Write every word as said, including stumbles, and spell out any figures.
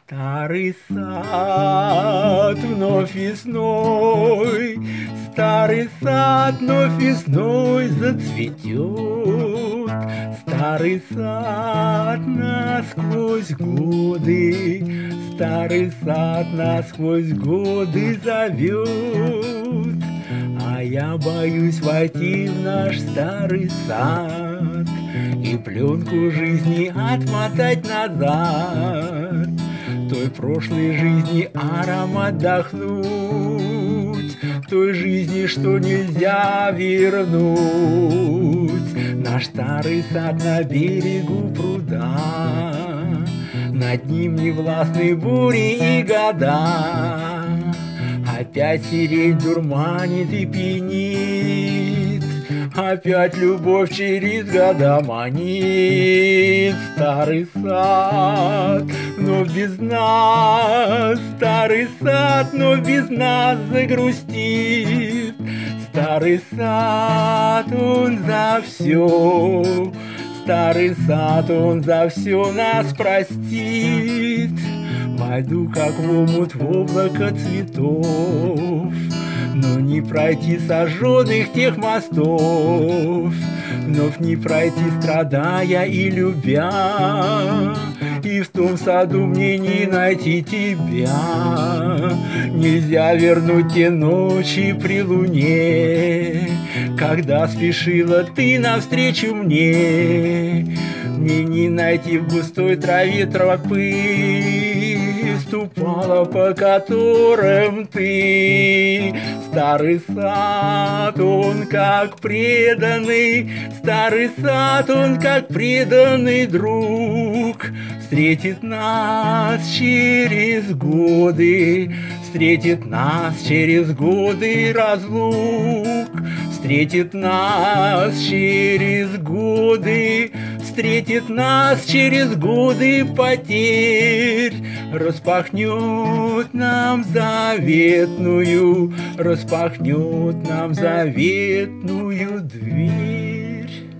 Старый сад вновь весной, Старый сад вновь весной зацветет. Старый сад насквозь годы, Старый сад насквозь годы зовет. А я боюсь войти в наш старый сад И пленку жизни отмотать назад, Той прошлой жизни аромат вдохнуть, Той жизни, что нельзя вернуть. Наш старый сад на берегу пруда, Над ним невластны бури и года. Опять сирень дурманит и пьянит, Опять любовь через года манит. Старый сад, но без нас, Старый сад, но без нас загрустит. Старый сад, он за все, Старый сад, он за все нас простит. Войду, как в омут, в облако цветов, Но не пройти сожженных тех мостов, Вновь не пройти, страдая и любя, И в том саду мне не найти тебя. Нельзя вернуть те ночи при луне, Когда спешила ты навстречу мне. Мне не найти в густой траве тропы, Ступала, по которым ты. Старый сад, он как преданный, Старый сад, он как преданный друг, Встретит нас через годы, Встретит нас через годы разлук, Встретит нас через годы, Встретит нас через годы потерь, Распахнет нам заветную, Распахнет нам заветную дверь.